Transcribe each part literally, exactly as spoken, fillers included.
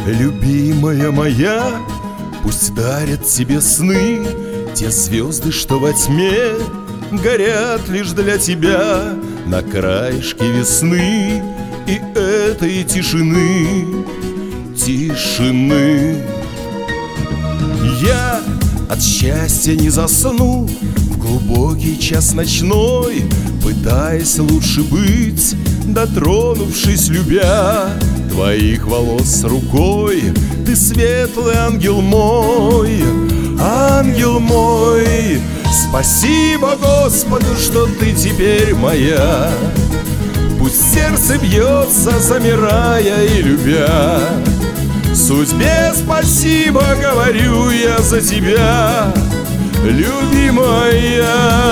Любимая моя, пусть дарят тебе сны те звезды, что во тьме горят лишь для тебя на краешке весны и этой тишины, тишины. Я от счастья не засну в глубокий час ночной, пытаясь лучше быть, дотронувшись, любя твоих волос рукой. Ты светлый ангел мой, ангел мой. Спасибо Господу, что ты теперь моя. Пусть сердце бьется, замирая и любя. Судьбе спасибо, говорю я за тебя, любимая.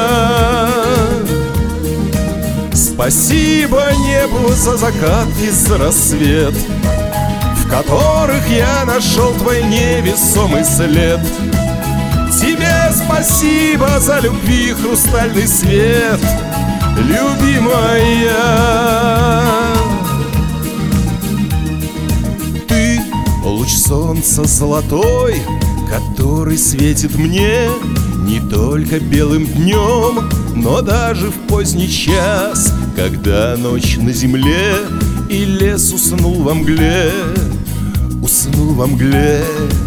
Спасибо небу за закат и за рассвет, в которых я нашел твой невесомый след. Тебе спасибо за любви хрустальный свет, любимая. Ты луч солнца золотой, который светит мне не только белым днем, но даже в поздний час, когда ночь на земле и лес уснул во мгле, уснул во мгле.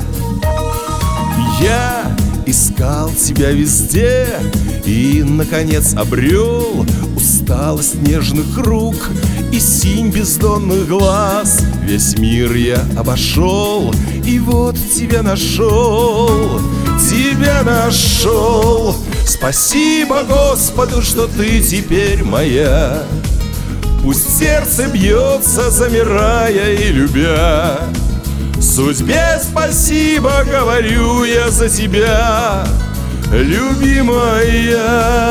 Я искал тебя везде и, наконец, обрел усталость нежных рук и синь бездонных глаз. Весь мир я обошел, и вот тебя нашел, тебя нашел. Спасибо Господу, что ты теперь моя. Пусть сердце бьется, замирая и любя. Судьбе спасибо, говорю я за тебя, любимая.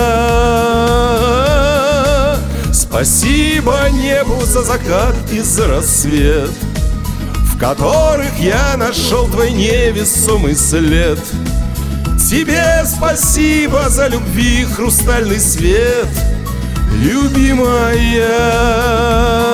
Спасибо небу за закат и за рассвет, в которых я нашел твой невесомый след. Тебе спасибо за любви хрустальный свет, любимая.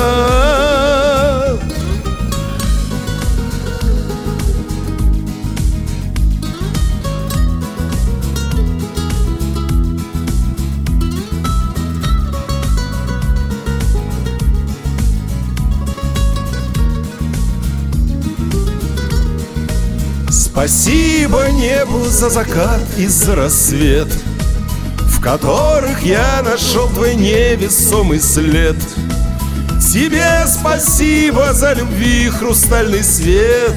Спасибо небу за закат и за рассвет, в которых я нашел твой невесомый след. Тебе спасибо за любви хрустальный свет,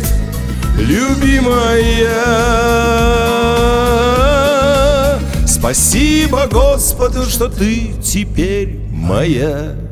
любимая. Спасибо Господу, что ты теперь моя.